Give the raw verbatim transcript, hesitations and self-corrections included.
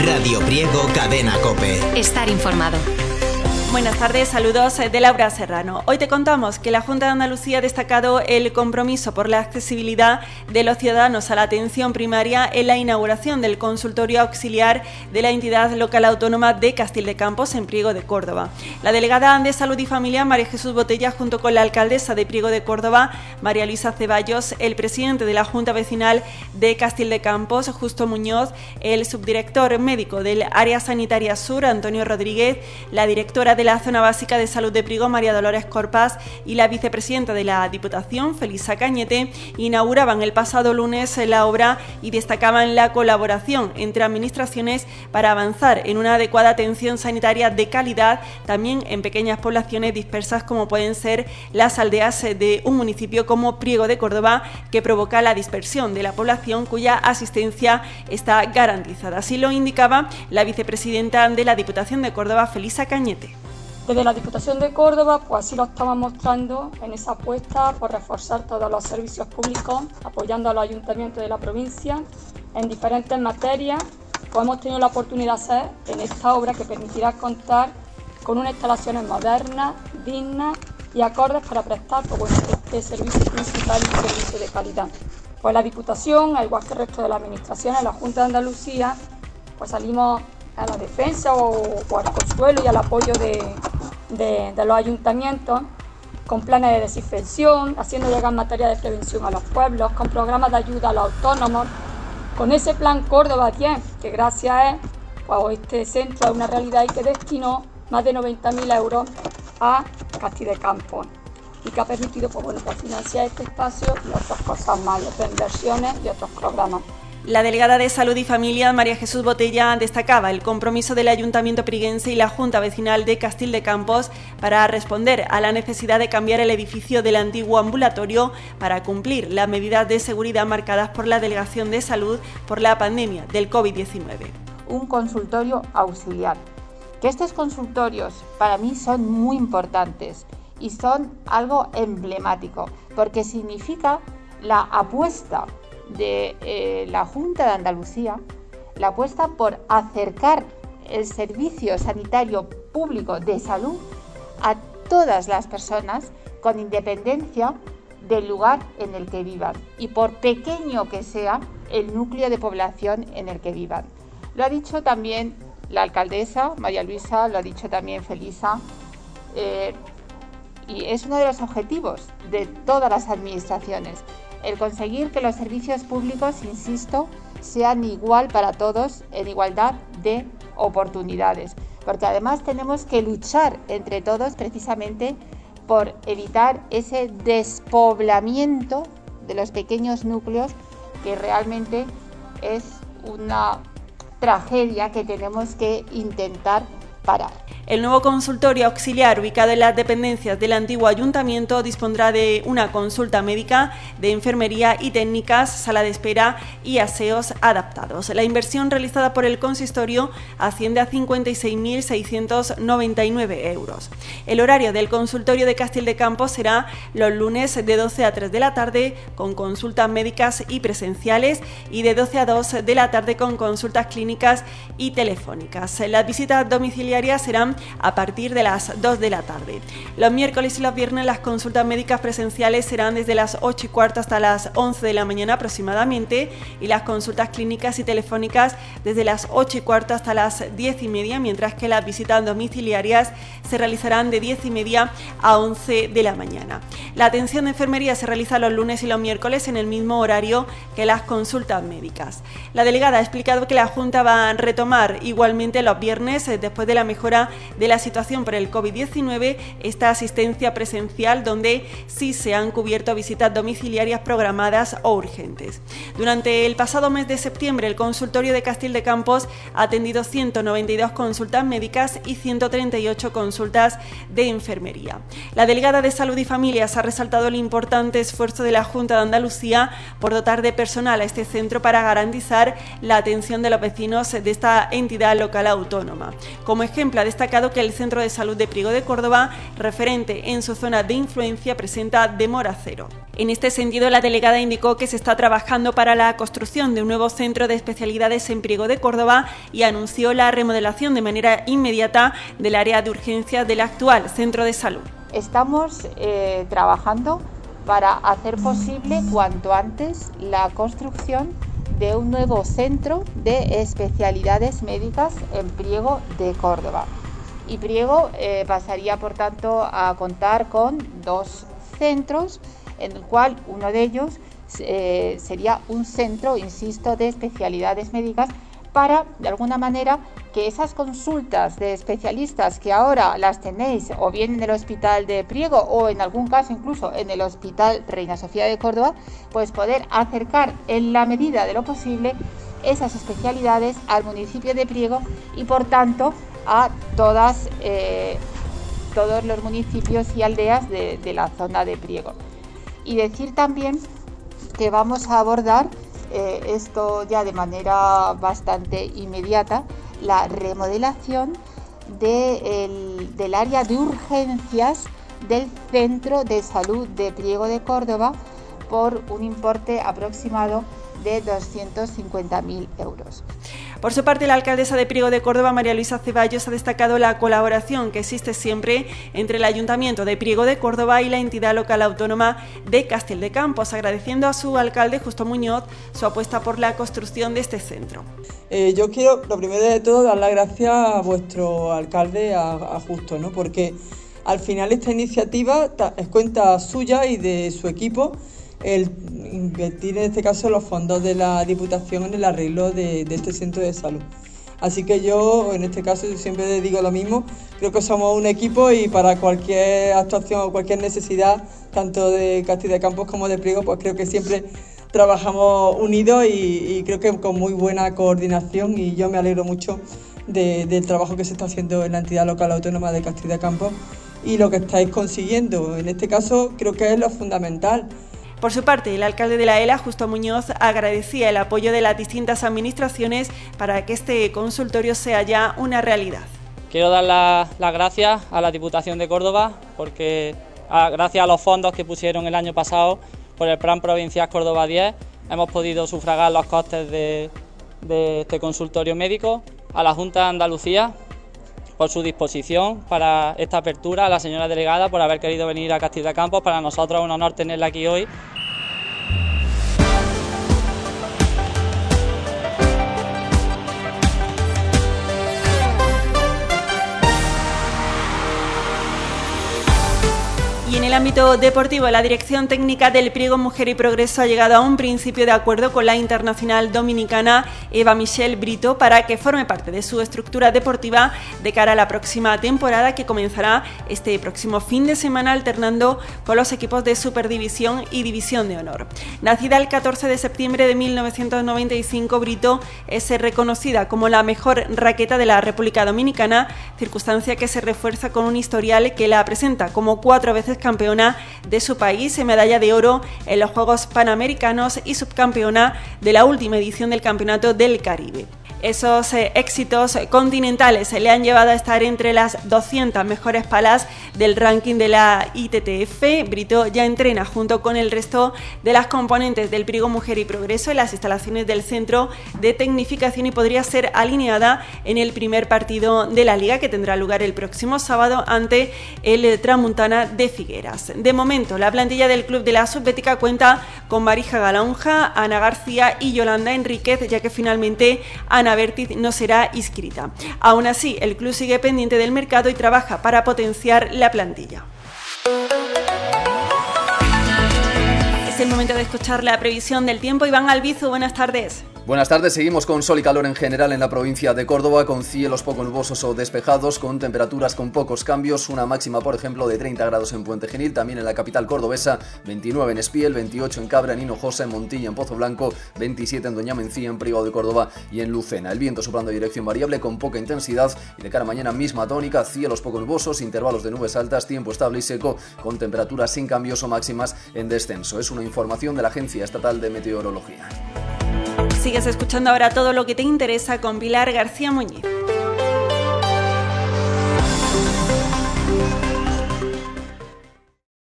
Radio Priego, Cadena COPE. Estar informado. Buenas tardes, saludos de Laura Serrano. Hoy te contamos que la Junta de Andalucía ha destacado el compromiso por la accesibilidad de los ciudadanos a la atención primaria en la inauguración del consultorio auxiliar de la entidad local autónoma de Castil de Campos en Priego de Córdoba. La delegada de Salud y Familia, María Jesús Botella, junto con la alcaldesa de Priego de Córdoba, María Luisa Ceballos, el presidente de la Junta Vecinal de Castil de Campos, Justo Muñoz, el subdirector médico del Área Sanitaria Sur, Antonio Rodríguez, la directora de de la Zona Básica de Salud de Priego, María Dolores Corpas, y la vicepresidenta de la Diputación, Felisa Cañete, inauguraban el pasado lunes la obra y destacaban la colaboración entre administraciones para avanzar en una adecuada atención sanitaria de calidad, también en pequeñas poblaciones dispersas como pueden ser las aldeas de un municipio como Priego de Córdoba, que provoca la dispersión de la población cuya asistencia está garantizada. Así lo indicaba la vicepresidenta de la Diputación de Córdoba, Felisa Cañete. Desde la Diputación de Córdoba, pues así lo estamos mostrando en esa apuesta por reforzar todos los servicios públicos, apoyando a los ayuntamientos de la provincia en diferentes materias, como hemos tenido la oportunidad de hacer en esta obra que permitirá contar con unas instalaciones modernas, dignas y acordes para prestar pues, bueno, este servicio principal y un servicio de calidad. Pues la Diputación, al igual que el resto de las administraciones, la Junta de Andalucía, pues salimos a la defensa o, o al consuelo y al apoyo de, de, de los ayuntamientos con planes de desinfección, haciendo llegar materia de prevención a los pueblos, con programas de ayuda a los autónomos, con ese plan Córdoba diez, que gracias a él, pues este centro es una realidad y que destinó más de noventa mil euros a Castil de Campos y que ha permitido pues, bueno, pues, financiar este espacio y otras cosas más, y otras inversiones y otros programas. La delegada de Salud y Familia, María Jesús Botella, destacaba el compromiso del Ayuntamiento priguense y la Junta Vecinal de Castil de Campos para responder a la necesidad de cambiar el edificio del antiguo ambulatorio para cumplir las medidas de seguridad marcadas por la Delegación de Salud por la pandemia del COVID diecinueve. Un consultorio auxiliar. Que estos consultorios para mí son muy importantes y son algo emblemático porque significa la apuesta de eh, la Junta de Andalucía, la apuesta por acercar el servicio sanitario público de salud a todas las personas con independencia del lugar en el que vivan y por pequeño que sea el núcleo de población en el que vivan. Lo ha dicho también la alcaldesa, María Luisa, lo ha dicho también Felisa, eh, y es uno de los objetivos de todas las administraciones, el conseguir que los servicios públicos, insisto, sean igual para todos, en igualdad de oportunidades. Porque además tenemos que luchar entre todos precisamente por evitar ese despoblamiento de los pequeños núcleos que realmente es una tragedia que tenemos que intentar parar. El nuevo consultorio auxiliar, ubicado en las dependencias del antiguo ayuntamiento, dispondrá de una consulta médica, de enfermería y técnicas, sala de espera y aseos adaptados. La inversión realizada por el consistorio asciende a cincuenta y seis mil seiscientos noventa y nueve euros. El horario del consultorio de Castil de Campos será los lunes de doce a tres de la tarde con consultas médicas y presenciales y de doce a dos de la tarde con consultas clínicas y telefónicas. Las visitas domiciliarias serán a partir de las dos de la tarde. Los miércoles y los viernes las consultas médicas presenciales serán desde las ocho y cuarto hasta las once de la mañana aproximadamente y las consultas clínicas y telefónicas desde las ocho y cuarto hasta las diez y media, mientras que las visitas domiciliarias se realizarán de diez y media a once de la mañana. La atención de enfermería se realiza los lunes y los miércoles en el mismo horario que las consultas médicas. La delegada ha explicado que la Junta va a retomar igualmente los viernes, después de la mejora de la situación por el COVID diecinueve, esta asistencia presencial donde sí se han cubierto visitas domiciliarias programadas o urgentes. Durante el pasado mes de septiembre, el consultorio de Castil de Campos ha atendido ciento noventa y dos consultas médicas y ciento treinta y ocho consultas de enfermería. La delegada de Salud y Familias ha resaltado el importante esfuerzo de la Junta de Andalucía por dotar de personal a este centro para garantizar la atención de los vecinos de esta entidad local autónoma. Como ejemplo, ha destacado destacado que el Centro de Salud de Priego de Córdoba, referente en su zona de influencia, presenta demora cero. En este sentido, la delegada indicó que se está trabajando para la construcción de un nuevo centro de especialidades en Priego de Córdoba y anunció la remodelación de manera inmediata del área de urgencias del actual centro de salud. Estamos eh, trabajando para hacer posible cuanto antes la construcción de un nuevo centro de especialidades médicas en Priego de Córdoba. Y Priego eh, pasaría, por tanto, a contar con dos centros, en el cual uno de ellos eh, sería un centro, insisto, de especialidades médicas, para, de alguna manera, que esas consultas de especialistas que ahora las tenéis o bien en el Hospital de Priego o en algún caso incluso en el Hospital Reina Sofía de Córdoba, pues poder acercar en la medida de lo posible esas especialidades al municipio de Priego y, por tanto, a todas, eh, todos los municipios y aldeas de, de la zona de Priego. Y decir también que vamos a abordar eh, esto ya de manera bastante inmediata, la remodelación de el, del área de urgencias del Centro de Salud de Priego de Córdoba por un importe aproximado de doscientos cincuenta mil euros. Por su parte, la alcaldesa de Priego de Córdoba, María Luisa Ceballos, ha destacado la colaboración que existe siempre entre el Ayuntamiento de Priego de Córdoba y la entidad local autónoma de Castel de Campos, agradeciendo a su alcalde, Justo Muñoz, su apuesta por la construcción de este centro. Eh, yo quiero, lo primero de todo, dar las gracias a vuestro alcalde, a, a Justo, ¿no? Porque al final esta iniciativa es cuenta suya y de su equipo, el invertir en este caso los fondos de la Diputación en el arreglo de, de este centro de salud. Así que yo, en este caso, siempre digo lo mismo, creo que somos un equipo y para cualquier actuación o cualquier necesidad, tanto de Castel de Campos como de Priego, pues creo que siempre trabajamos unidos y, y creo que con muy buena coordinación, y yo me alegro mucho de, del trabajo que se está haciendo en la entidad local autónoma de Castel de Campos y lo que estáis consiguiendo. En este caso creo que es lo fundamental. Por su parte, el alcalde de la ELA, Justo Muñoz, agradecía el apoyo de las distintas administraciones para que este consultorio sea ya una realidad. Quiero dar las la gracias a la Diputación de Córdoba porque a, gracias a los fondos que pusieron el año pasado por el Plan Provincial Córdoba diez hemos podido sufragar los costes de, de este consultorio médico, a la Junta de Andalucía por su disposición para esta apertura, a la señora delegada por haber querido venir a Castel de Campos. Para nosotros es un honor tenerla aquí hoy. Y en el ámbito deportivo, la Dirección Técnica del Priego Mujer y Progreso ha llegado a un principio de acuerdo con la internacional dominicana Eva Michelle Brito para que forme parte de su estructura deportiva de cara a la próxima temporada, que comenzará este próximo fin de semana alternando con los equipos de Superdivisión y División de Honor. Nacida el catorce de septiembre de mil novecientos noventa y cinco, Brito es reconocida como la mejor raqueta de la República Dominicana, circunstancia que se refuerza con un historial que la presenta como cuatro veces campeona de su país, medalla de oro en los Juegos Panamericanos y subcampeona de la última edición del Campeonato del Caribe. Esos eh, éxitos continentales le han llevado a estar entre las doscientas mejores palas del ranking de la I T T F. Brito ya entrena junto con el resto de las componentes del Priego Mujer y Progreso en las instalaciones del Centro de Tecnificación y podría ser alineada en el primer partido de la Liga, que tendrá lugar el próximo sábado ante el Tramuntana de Figueras. De momento, la plantilla del club de la Subbética cuenta con Marija Galonja, Ana García y Yolanda Enríquez, ya que finalmente Ana Bertiz no será inscrita. Aún así, el club sigue pendiente del mercado y trabaja para potenciar la plantilla. Es el momento de escuchar la previsión del tiempo. Iván Albizu, buenas tardes. Buenas tardes, seguimos con sol y calor en general en la provincia de Córdoba, con cielos poco nubosos o despejados, con temperaturas con pocos cambios, una máxima por ejemplo de treinta grados en Puente Genil, también en la capital cordobesa, veintinueve en Espiel, veintiocho en Cabra, en Hinojosa, en Montilla, en Pozo Blanco, veintisiete en Doña Mencía, en Priego de Córdoba y en Lucena. El viento soplando de dirección variable con poca intensidad y de cara a mañana misma tónica, cielos poco nubosos, intervalos de nubes altas, tiempo estable y seco, con temperaturas sin cambios o máximas en descenso. Es una información de la Agencia Estatal de Meteorología. Sigues escuchando ahora todo lo que te interesa con Pilar García Muñiz.